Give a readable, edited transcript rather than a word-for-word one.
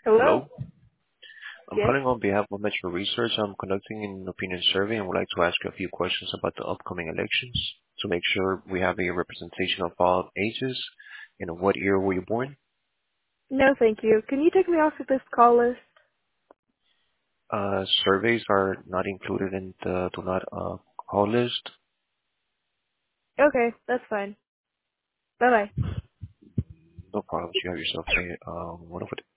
Hello? Hello. I'm Yes? calling on behalf of Metro Research. I'm conducting an opinion survey and would like to ask you a few questions about the upcoming elections to make sure we have a representation of all ages. And what year were you born? No, thank you. Can you take me off of this call list? Surveys are not included in the do not call list. Okay, that's fine. Bye-bye. No problems. You have yourself a wonderful day.